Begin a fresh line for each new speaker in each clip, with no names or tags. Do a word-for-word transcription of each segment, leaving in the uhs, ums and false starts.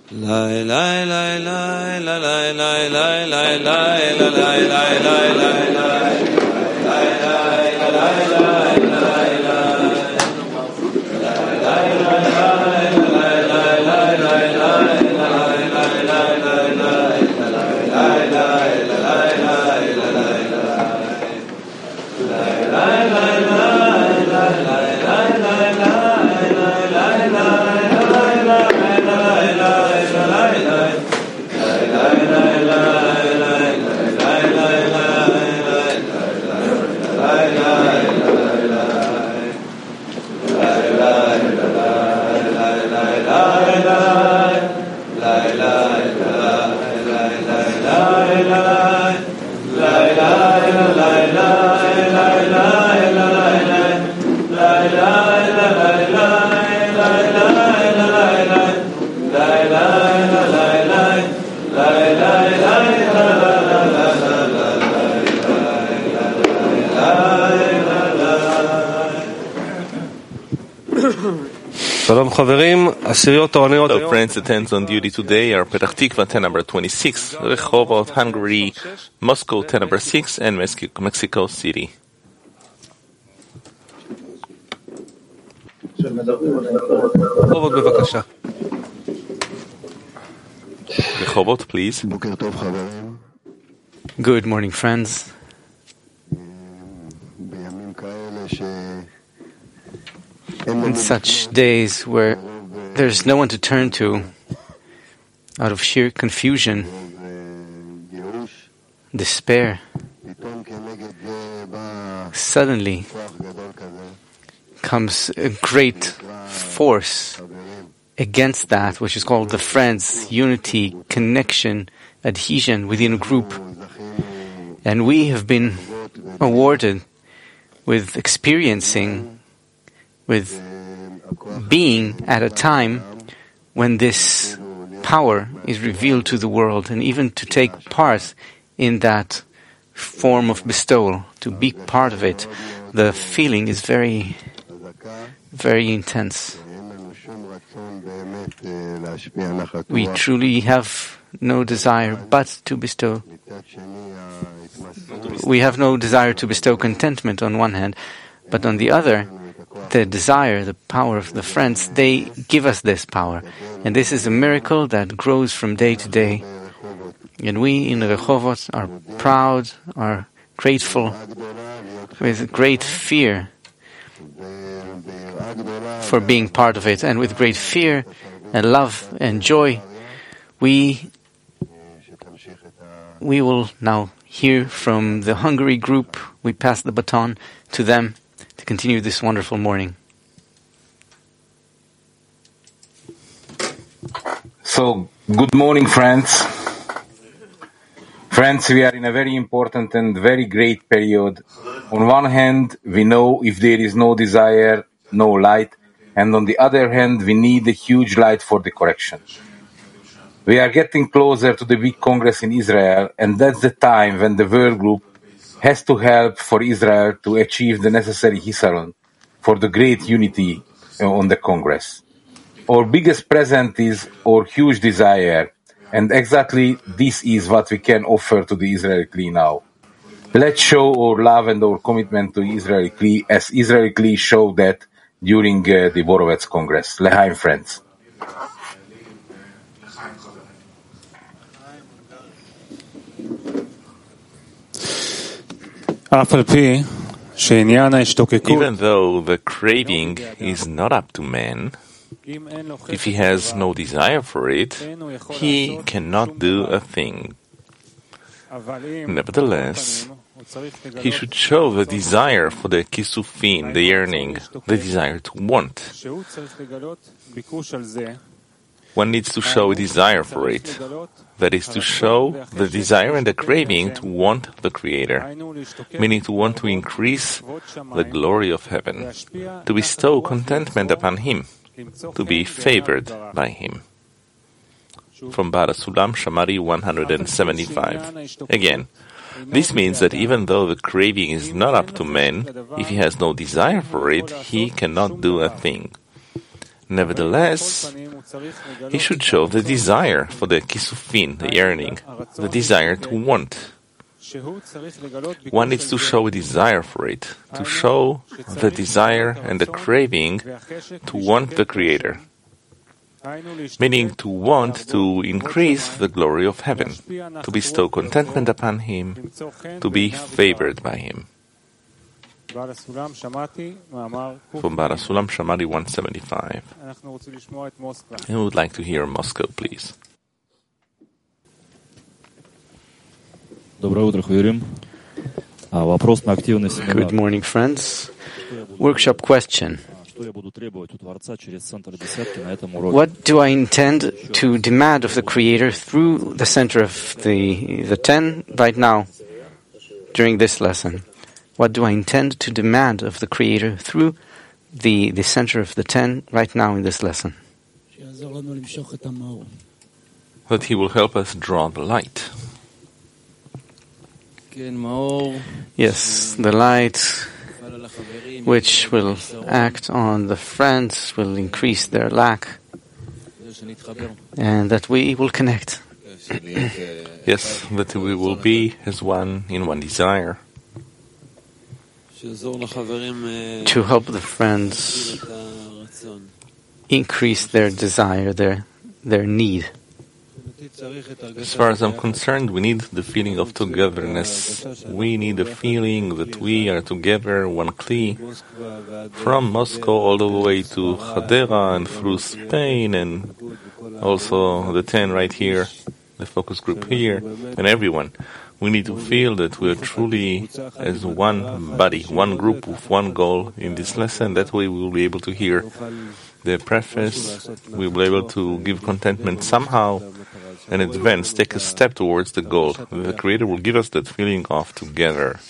Hello friends, attends on duty today are Petach Tikva ten number twenty-six, Rehovot, Hungary, Moscow ten number six, and Mexico City. Rehovot, please.
Good morning, friends. In such days where there's no one to turn to, out of sheer confusion, despair, suddenly comes a great force against that which is called the friends, unity, connection, adhesion within a group. And we have been awarded with experiencing, with being at a time when this power is revealed to the world, and even to take part in that form of bestowal, to be part of it, the feeling is very, very intense. We truly have no desire but to bestow. We have no desire to bestow contentment on one hand, but on the other, the desire, the power of the friends, they give us this power. And this is a miracle that grows from day to day. And we in Rehovot are proud, are grateful, with great fear for being part of it. And with great fear and love and joy, we, we will now hear from the Hungary group. We pass the baton to them to continue this wonderful morning.
So, good morning, friends. Friends, we are in a very important and very great period. On one hand, we know if there is no desire, no light, and on the other hand, we need a huge light for the correction. We are getting closer to the big Congress in Israel, and that's the time when the World Group has to help for Israel to achieve the necessary hisaron for the great unity on the Congress. Our biggest present is our huge desire, and exactly this is what we can offer to the Israeli Kli now. Let's show our love and our commitment to Israeli Kli as Israeli Kli showed that during uh, the Borovets Congress. L'chaim, friends.
Even though the craving is not up to man, if he has no desire for it, he cannot do a thing. Nevertheless, he should show the desire for the kisufin, the yearning, the desire to want. One needs to show a desire for it. That is to show the desire and the craving to want the Creator, meaning to want to increase the glory of heaven, to bestow contentment upon Him, to be favored by Him. From Ba'al Sulam Shamari one seventy-five. Again, this means that even though the craving is not up to man, if he has no desire for it, he cannot do a thing. Nevertheless, he should show the desire for the kisufin, the yearning, the desire to want. One needs to show a desire for it, to show the desire and the craving to want the Creator, meaning to want to increase the glory of heaven, to bestow contentment upon Him, to be favored by Him. From Baal HaSulam Shamati one seventy-five. And we would like to hear Moscow, please.
Good morning, friends. Workshop question. What do I intend to demand of the Creator through the center of the, the ten right now during this lesson? What do I intend to demand of the Creator through the, the center of the ten right now in this lesson?
That He will help us draw the light.
Yes, the light which will act on the friends, will increase their lack, and that we will connect.
Yes, that we will be as one in one desire.
To help the friends increase their desire, their their need.
As far as I'm concerned, we need the feeling of togetherness. We need the feeling that we are together, one Kli, from Moscow all the way to Hadera and through Spain, and also the ten right here, the focus group here, and everyone. We need to feel that we are truly as one body, one group with one goal in this lesson. That way we will be able to hear the preface, we will be able to give contentment somehow and advance, take a step towards the goal. The Creator will give us that feeling of together.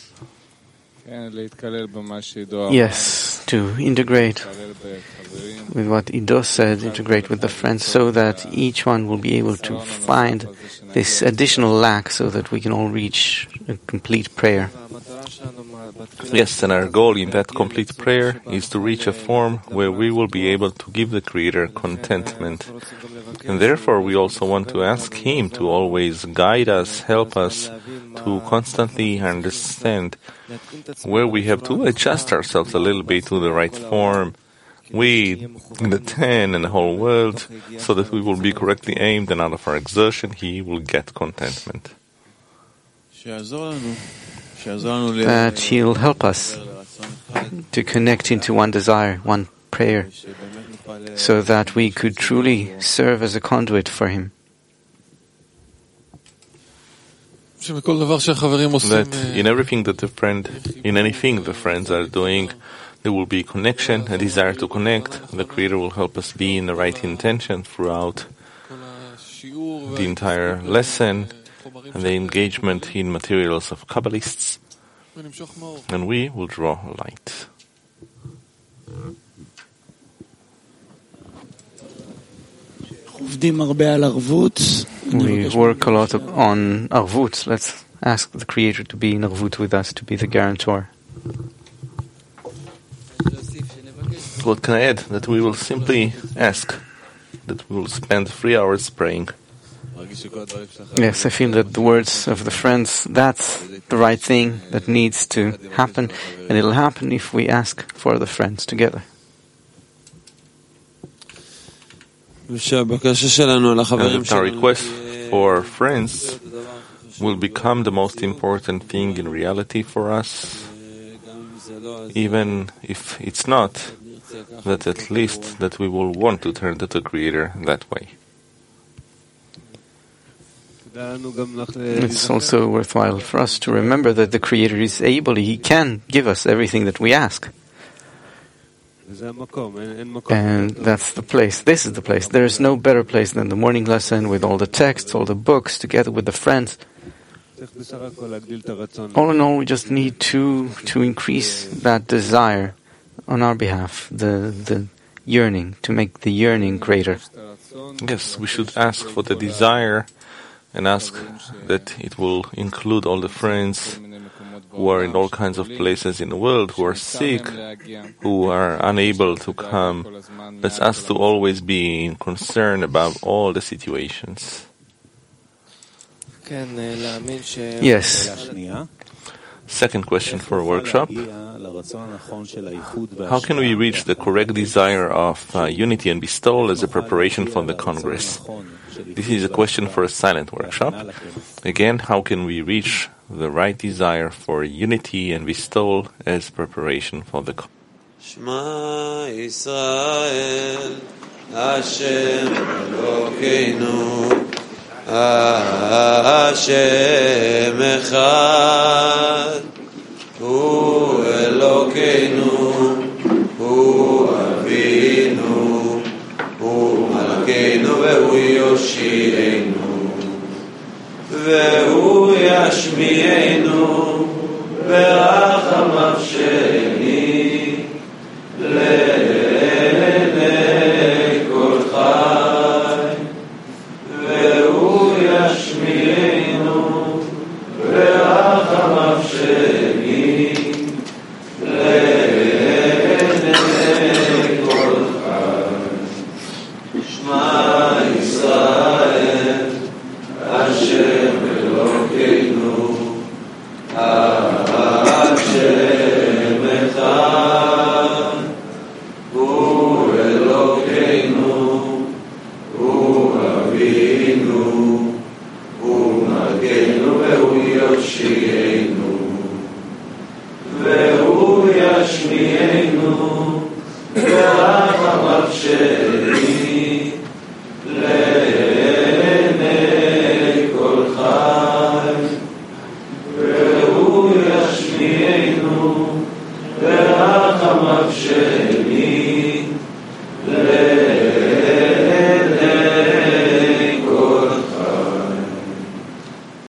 Yes, to integrate with what Ido said, integrate with the friends, so that each one will be able to find this additional lack so that we can all reach a complete prayer.
Yes, and our goal in that complete prayer is to reach a form where we will be able to give the Creator contentment. And therefore we also want to ask Him to always guide us, help us to constantly understand where we have to adjust ourselves a little bit to the right form, we, the ten, and the whole world, so that we will be correctly aimed, and out of our exertion He will get contentment.
That He'll help us to connect into one desire, one prayer, so that we could truly serve as a conduit for Him.
That in everything that the friend, in anything the friends are doing, there will be connection, a desire to connect. The Creator will help us be in the right intention throughout the entire lesson and the engagement in materials of Kabbalists, and we will draw light.
We work a lot on Arvut. Let's ask the Creator to be in Arvut with us, to be the guarantor.
What can I add? That we will simply ask, that we will spend three hours praying.
Yes, I feel that the words of the friends, that's the right thing that needs to happen, and it'll happen if we ask for the friends together.
And that our request for friends will become the most important thing in reality for us, even if it's not, that at least that we will want to turn to the Creator that way.
It's also worthwhile for us to remember that the Creator is able, He can give us everything that we ask. And that's the place. This is the place. There is no better place than the morning lesson with all the texts, all the books, together with the friends. All in all, we just need to to increase that desire on our behalf, the the yearning, to make the yearning greater.
Yes, we should ask for the desire and ask that it will include all the friends who are in all kinds of places in the world, who are sick, who are unable to come. Let's ask to always be in concern about all the situations.
Yes.
Second question for a workshop. How can we reach the correct desire of uh, unity and bestowal as a preparation for the Congress? This is a question for a silent workshop. Again, how can we reach the right desire for unity and bestowal as preparation for the Congress?
Shema Yisrael, Hashem Elokeinu, Hashem Echad, Hu Elokeinu, Hu Avinu, Hu Malkeinu, Vehu Yoshienu, Vehu Yashmienu, Berachamav Shem.